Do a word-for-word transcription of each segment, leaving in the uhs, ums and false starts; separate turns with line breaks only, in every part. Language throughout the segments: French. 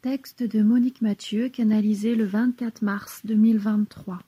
Texte de Monique Mathieu, canalisé le vingt-quatre mars deux mille vingt-trois.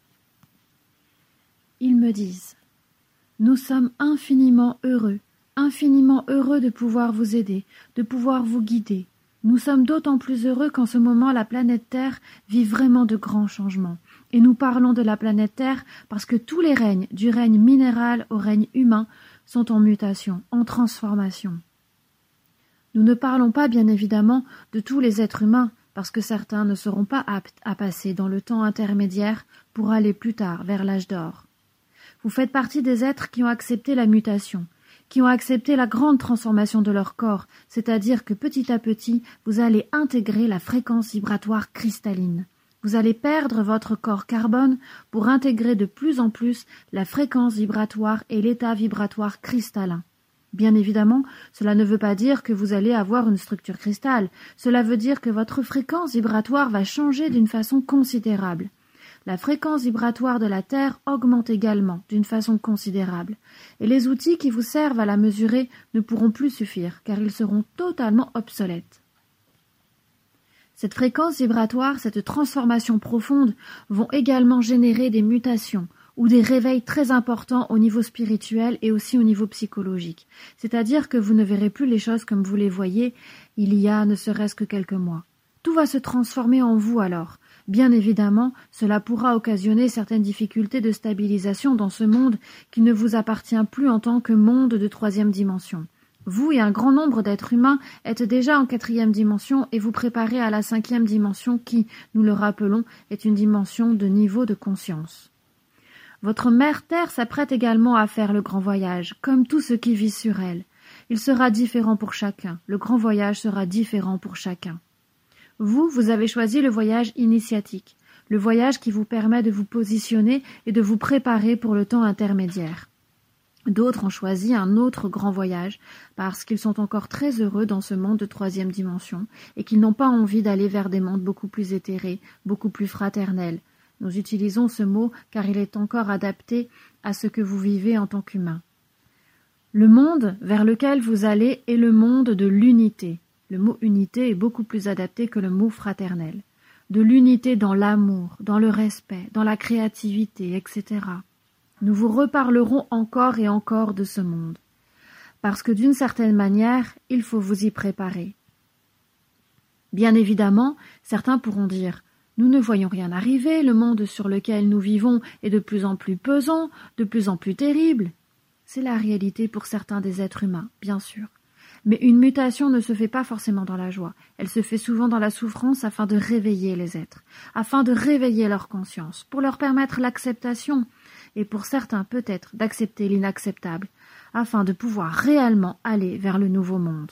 Ils me disent: nous sommes infiniment heureux, infiniment heureux de pouvoir vous aider, de pouvoir vous guider. Nous sommes d'autant plus heureux qu'en ce moment la planète Terre vit vraiment de grands changements. Et nous parlons de la planète Terre parce que tous les règnes, du règne minéral au règne humain, sont en mutation, en transformation. Nous ne parlons pas bien évidemment de tous les êtres humains, parce que certains ne seront pas aptes à passer dans le temps intermédiaire pour aller plus tard vers l'âge d'or. Vous faites partie des êtres qui ont accepté la mutation, qui ont accepté la grande transformation de leur corps, c'est-à-dire que petit à petit, vous allez intégrer la fréquence vibratoire cristalline. Vous allez perdre votre corps carbone pour intégrer de plus en plus la fréquence vibratoire et l'état vibratoire cristallin. Bien évidemment, cela ne veut pas dire que vous allez avoir une structure cristal. Cela veut dire que votre fréquence vibratoire va changer d'une façon considérable. La fréquence vibratoire de la Terre augmente également d'une façon considérable. Et les outils qui vous servent à la mesurer ne pourront plus suffire, car ils seront totalement obsolètes. Cette fréquence vibratoire, cette transformation profonde vont également générer des mutations, ou des réveils très importants au niveau spirituel et aussi au niveau psychologique. C'est-à-dire que vous ne verrez plus les choses comme vous les voyez il y a ne serait-ce que quelques mois. Tout va se transformer en vous alors. Bien évidemment, cela pourra occasionner certaines difficultés de stabilisation dans ce monde qui ne vous appartient plus en tant que monde de troisième dimension. Vous et un grand nombre d'êtres humains êtes déjà en quatrième dimension et vous préparez à la cinquième dimension qui, nous le rappelons, est une dimension de niveau de conscience. Votre mère Terre s'apprête également à faire le grand voyage, comme tout ce qui vit sur elle. Il sera différent pour chacun. Le grand voyage sera différent pour chacun. Vous, vous avez choisi le voyage initiatique, le voyage qui vous permet de vous positionner et de vous préparer pour le temps intermédiaire. D'autres ont choisi un autre grand voyage parce qu'ils sont encore très heureux dans ce monde de troisième dimension et qu'ils n'ont pas envie d'aller vers des mondes beaucoup plus éthérés, beaucoup plus fraternels. Nous utilisons ce mot car il est encore adapté à ce que vous vivez en tant qu'humain. Le monde vers lequel vous allez est le monde de l'unité. Le mot unité est beaucoup plus adapté que le mot fraternel. De l'unité dans l'amour, dans le respect, dans la créativité, et cetera. Nous vous reparlerons encore et encore de ce monde. Parce que d'une certaine manière, il faut vous y préparer. Bien évidemment, certains pourront dire: nous ne voyons rien arriver, le monde sur lequel nous vivons est de plus en plus pesant, de plus en plus terrible. C'est la réalité pour certains des êtres humains, bien sûr. Mais une mutation ne se fait pas forcément dans la joie. Elle se fait souvent dans la souffrance afin de réveiller les êtres, afin de réveiller leur conscience, pour leur permettre l'acceptation, et pour certains peut-être d'accepter l'inacceptable, afin de pouvoir réellement aller vers le nouveau monde.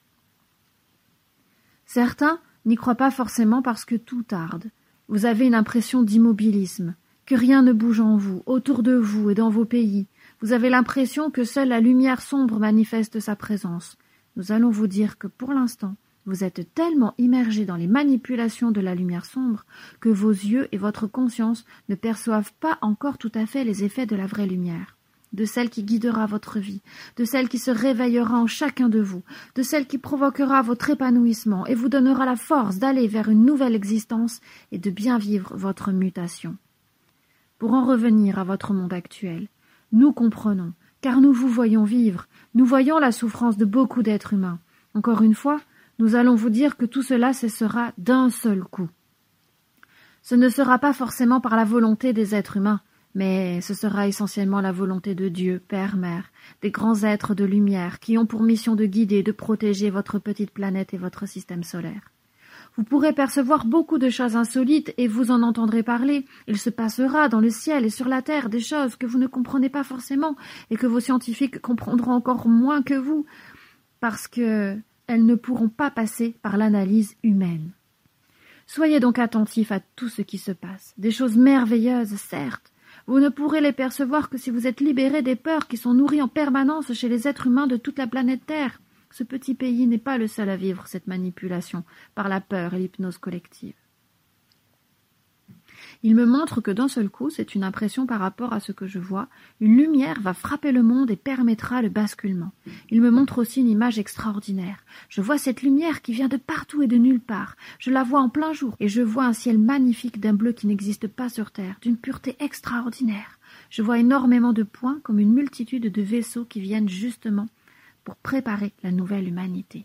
Certains n'y croient pas forcément parce que tout tarde. Vous avez une impression d'immobilisme, que rien ne bouge en vous, autour de vous et dans vos pays. Vous avez l'impression que seule la lumière sombre manifeste sa présence. Nous allons vous dire que pour l'instant, vous êtes tellement immergés dans les manipulations de la lumière sombre que vos yeux et votre conscience ne perçoivent pas encore tout à fait les effets de la vraie lumière, de celle qui guidera votre vie, de celle qui se réveillera en chacun de vous, de celle qui provoquera votre épanouissement et vous donnera la force d'aller vers une nouvelle existence et de bien vivre votre mutation. Pour en revenir à votre monde actuel, nous comprenons, car nous vous voyons vivre, nous voyons la souffrance de beaucoup d'êtres humains. Encore une fois, nous allons vous dire que tout cela cessera d'un seul coup. Ce ne sera pas forcément par la volonté des êtres humains, mais ce sera essentiellement la volonté de Dieu, Père, Mère, des grands êtres de lumière qui ont pour mission de guider, de protéger votre petite planète et votre système solaire. Vous pourrez percevoir beaucoup de choses insolites et vous en entendrez parler. Il se passera dans le ciel et sur la terre des choses que vous ne comprenez pas forcément et que vos scientifiques comprendront encore moins que vous, parce que elles ne pourront pas passer par l'analyse humaine. Soyez donc attentifs à tout ce qui se passe. Des choses merveilleuses, certes. Vous ne pourrez les percevoir que si vous êtes libérés des peurs qui sont nourries en permanence chez les êtres humains de toute la planète Terre. Ce petit pays n'est pas le seul à vivre cette manipulation par la peur et l'hypnose collective. Il me montre que d'un seul coup, c'est une impression par rapport à ce que je vois, une lumière va frapper le monde et permettra le basculement. Il me montre aussi une image extraordinaire. Je vois cette lumière qui vient de partout et de nulle part. Je la vois en plein jour et je vois un ciel magnifique d'un bleu qui n'existe pas sur Terre, d'une pureté extraordinaire. Je vois énormément de points comme une multitude de vaisseaux qui viennent justement pour préparer la nouvelle humanité.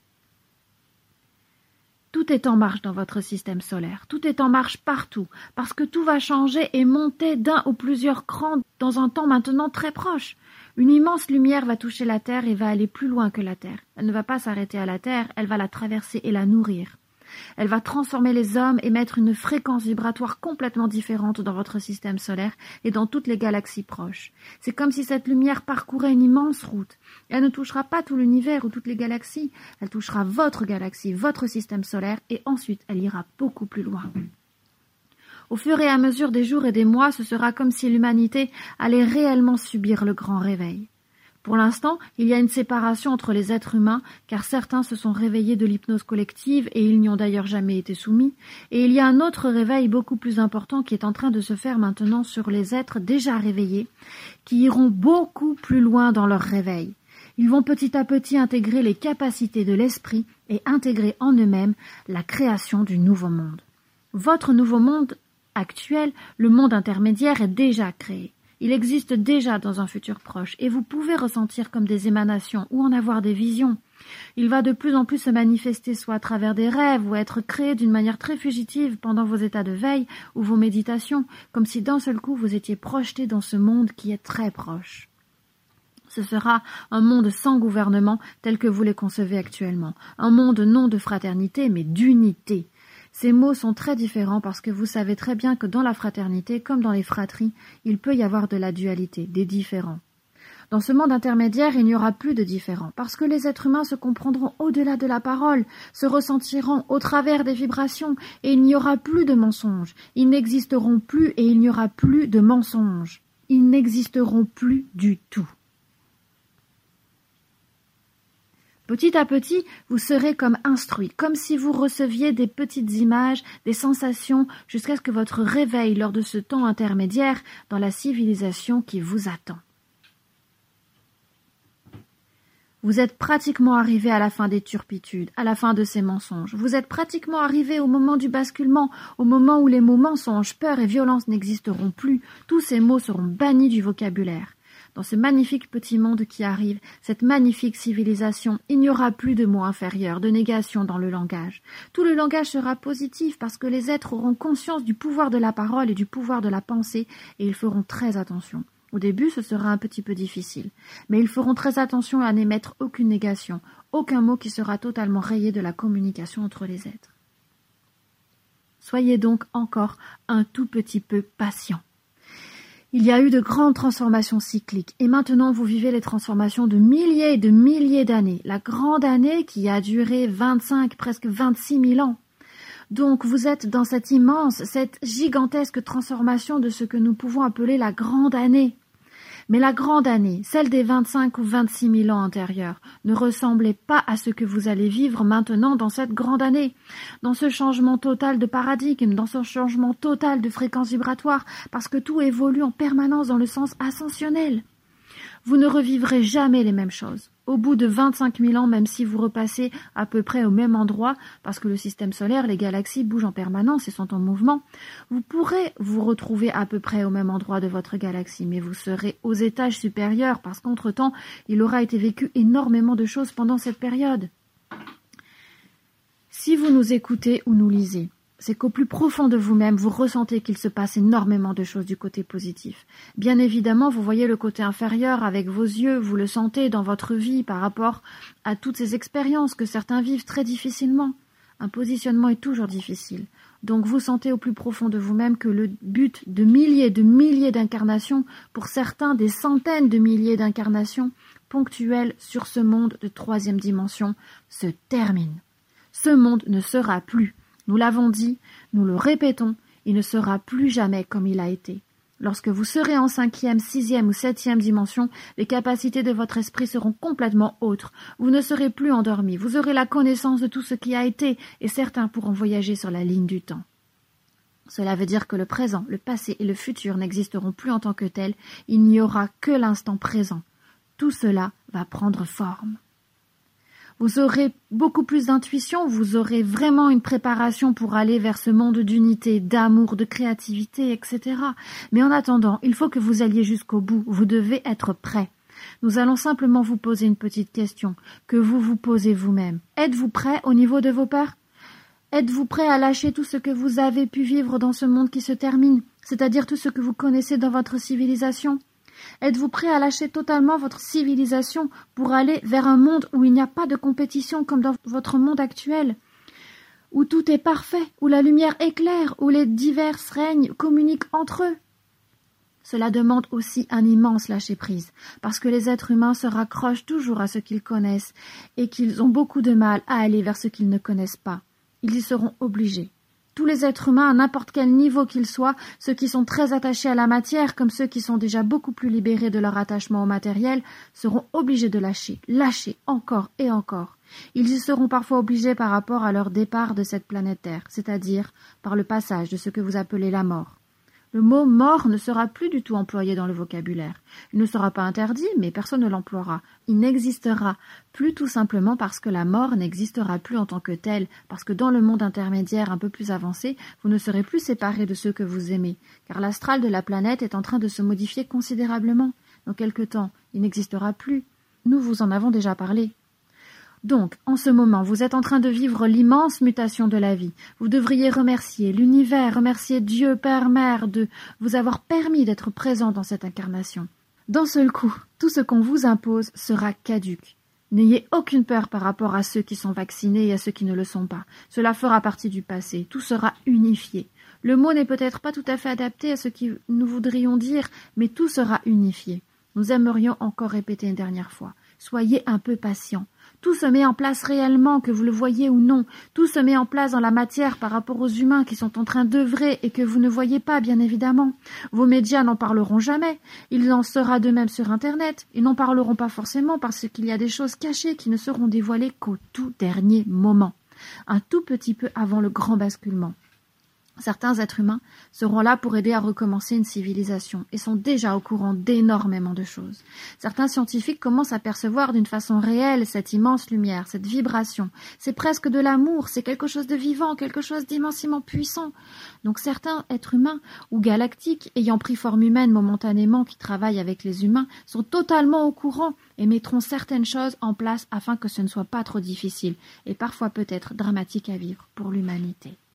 Tout est en marche dans votre système solaire, tout est en marche partout, parce que tout va changer et monter d'un ou plusieurs crans dans un temps maintenant très proche. Une immense lumière va toucher la Terre et va aller plus loin que la Terre. Elle ne va pas s'arrêter à la Terre, elle va la traverser et la nourrir. Elle va transformer les hommes et mettre une fréquence vibratoire complètement différente dans votre système solaire et dans toutes les galaxies proches. C'est comme si cette lumière parcourait une immense route. Elle ne touchera pas tout l'univers ou toutes les galaxies, elle touchera votre galaxie, votre système solaire, et ensuite elle ira beaucoup plus loin. Au fur et à mesure des jours et des mois, ce sera comme si l'humanité allait réellement subir le grand réveil. Pour l'instant, il y a une séparation entre les êtres humains, car certains se sont réveillés de l'hypnose collective et ils n'y ont d'ailleurs jamais été soumis, et il y a un autre réveil beaucoup plus important qui est en train de se faire maintenant sur les êtres déjà réveillés, qui iront beaucoup plus loin dans leur réveil. Ils vont petit à petit intégrer les capacités de l'esprit et intégrer en eux-mêmes la création du nouveau monde. Votre nouveau monde actuel, le monde intermédiaire, est déjà créé. Il existe déjà dans un futur proche et vous pouvez ressentir comme des émanations ou en avoir des visions. Il va de plus en plus se manifester soit à travers des rêves ou être créé d'une manière très fugitive pendant vos états de veille ou vos méditations, comme si d'un seul coup vous étiez projeté dans ce monde qui est très proche. Ce sera un monde sans gouvernement tel que vous les concevez actuellement, un monde non de fraternité mais d'unité. Ces mots sont très différents parce que vous savez très bien que dans la fraternité, comme dans les fratries, il peut y avoir de la dualité, des différents. Dans ce monde intermédiaire, il n'y aura plus de différents, parce que les êtres humains se comprendront au-delà de la parole, se ressentiront au travers des vibrations, et il n'y aura plus de mensonges. Ils n'existeront plus et il n'y aura plus de mensonges. Ils n'existeront plus du tout. Petit à petit, vous serez comme instruit, comme si vous receviez des petites images, des sensations, jusqu'à ce que votre réveil lors de ce temps intermédiaire dans la civilisation qui vous attend. Vous êtes pratiquement arrivé à la fin des turpitudes, à la fin de ces mensonges. Vous êtes pratiquement arrivé au moment du basculement, au moment où les mots mensonges, peur et violence n'existeront plus. Tous ces mots seront bannis du vocabulaire. Dans ce magnifique petit monde qui arrive, cette magnifique civilisation, il n'y aura plus de mots inférieurs, de négation dans le langage. Tout le langage sera positif parce que les êtres auront conscience du pouvoir de la parole et du pouvoir de la pensée et ils feront très attention. Au début, ce sera un petit peu difficile, mais ils feront très attention à n'émettre aucune négation, aucun mot qui sera totalement rayé de la communication entre les êtres. Soyez donc encore un tout petit peu patient. Il y a eu de grandes transformations cycliques et maintenant vous vivez les transformations de milliers et de milliers d'années. La grande année qui a duré vingt-cinq, presque vingt-six mille ans. Donc vous êtes dans cette immense, cette gigantesque transformation de ce que nous pouvons appeler la grande année. Mais la grande année, celle des vingt-cinq ou vingt-six mille ans antérieurs, ne ressemblait pas à ce que vous allez vivre maintenant dans cette grande année, dans ce changement total de paradigme, dans ce changement total de fréquence vibratoire, parce que tout évolue en permanence dans le sens ascensionnel. Vous ne revivrez jamais les mêmes choses. Au bout de vingt-cinq mille ans, même si vous repassez à peu près au même endroit, parce que le système solaire, les galaxies bougent en permanence et sont en mouvement, vous pourrez vous retrouver à peu près au même endroit de votre galaxie, mais vous serez aux étages supérieurs, parce qu'entre-temps, il aura été vécu énormément de choses pendant cette période. Si vous nous écoutez ou nous lisez, c'est qu'au plus profond de vous-même, vous ressentez qu'il se passe énormément de choses du côté positif. Bien évidemment, vous voyez le côté inférieur avec vos yeux, vous le sentez dans votre vie par rapport à toutes ces expériences que certains vivent très difficilement. Un positionnement est toujours difficile. Donc vous sentez au plus profond de vous-même que le but de milliers de milliers d'incarnations, pour certains des centaines de milliers d'incarnations ponctuelles sur ce monde de troisième dimension, se termine. Ce monde ne sera plus. Nous l'avons dit, nous le répétons, il ne sera plus jamais comme il a été. Lorsque vous serez en cinquième, sixième ou septième dimension, les capacités de votre esprit seront complètement autres. Vous ne serez plus endormi, vous aurez la connaissance de tout ce qui a été, et certains pourront voyager sur la ligne du temps. Cela veut dire que le présent, le passé et le futur n'existeront plus en tant que tels, il n'y aura que l'instant présent. Tout cela va prendre forme. Vous aurez beaucoup plus d'intuition, vous aurez vraiment une préparation pour aller vers ce monde d'unité, d'amour, de créativité, et cetera. Mais en attendant, il faut que vous alliez jusqu'au bout, vous devez être prêt. Nous allons simplement vous poser une petite question, que vous vous posez vous-même. Êtes-vous prêt au niveau de vos peurs ? Êtes-vous prêt à lâcher tout ce que vous avez pu vivre dans ce monde qui se termine, c'est-à-dire tout ce que vous connaissez dans votre civilisation ? Êtes-vous prêt à lâcher totalement votre civilisation pour aller vers un monde où il n'y a pas de compétition comme dans votre monde actuel, où tout est parfait, où la lumière éclaire, où les divers règnes communiquent entre eux ? Cela demande aussi un immense lâcher-prise, parce que les êtres humains se raccrochent toujours à ce qu'ils connaissent et qu'ils ont beaucoup de mal à aller vers ce qu'ils ne connaissent pas. Ils y seront obligés. Tous les êtres humains, à n'importe quel niveau qu'ils soient, ceux qui sont très attachés à la matière, comme ceux qui sont déjà beaucoup plus libérés de leur attachement au matériel, seront obligés de lâcher, lâcher encore et encore. Ils y seront parfois obligés par rapport à leur départ de cette planète Terre, c'est-à-dire par le passage de ce que vous appelez la mort. Le mot « mort » ne sera plus du tout employé dans le vocabulaire. Il ne sera pas interdit, mais personne ne l'emploiera. Il n'existera plus tout simplement parce que la mort n'existera plus en tant que telle, parce que dans le monde intermédiaire un peu plus avancé, vous ne serez plus séparés de ceux que vous aimez, car l'astral de la planète est en train de se modifier considérablement. Dans quelque temps, il n'existera plus. Nous vous en avons déjà parlé. Donc, en ce moment, vous êtes en train de vivre l'immense mutation de la vie. Vous devriez remercier l'univers, remercier Dieu, Père, Mère, de vous avoir permis d'être présent dans cette incarnation. D'un seul coup, tout ce qu'on vous impose sera caduque. N'ayez aucune peur par rapport à ceux qui sont vaccinés et à ceux qui ne le sont pas. Cela fera partie du passé. Tout sera unifié. Le mot n'est peut-être pas tout à fait adapté à ce que nous voudrions dire, mais tout sera unifié. Nous aimerions encore répéter une dernière fois. Soyez un peu patients. Tout se met en place réellement, que vous le voyez ou non. Tout se met en place dans la matière par rapport aux humains qui sont en train d'œuvrer et que vous ne voyez pas, bien évidemment. Vos médias n'en parleront jamais. Il en sera de même sur Internet. Ils n'en parleront pas forcément parce qu'il y a des choses cachées qui ne seront dévoilées qu'au tout dernier moment. Un tout petit peu avant le grand basculement. Certains êtres humains seront là pour aider à recommencer une civilisation et sont déjà au courant d'énormément de choses. Certains scientifiques commencent à percevoir d'une façon réelle cette immense lumière, cette vibration. C'est presque de l'amour, c'est quelque chose de vivant, quelque chose d'immensément puissant. Donc certains êtres humains ou galactiques ayant pris forme humaine momentanément qui travaillent avec les humains sont totalement au courant et mettront certaines choses en place afin que ce ne soit pas trop difficile et parfois peut-être dramatique à vivre pour l'humanité.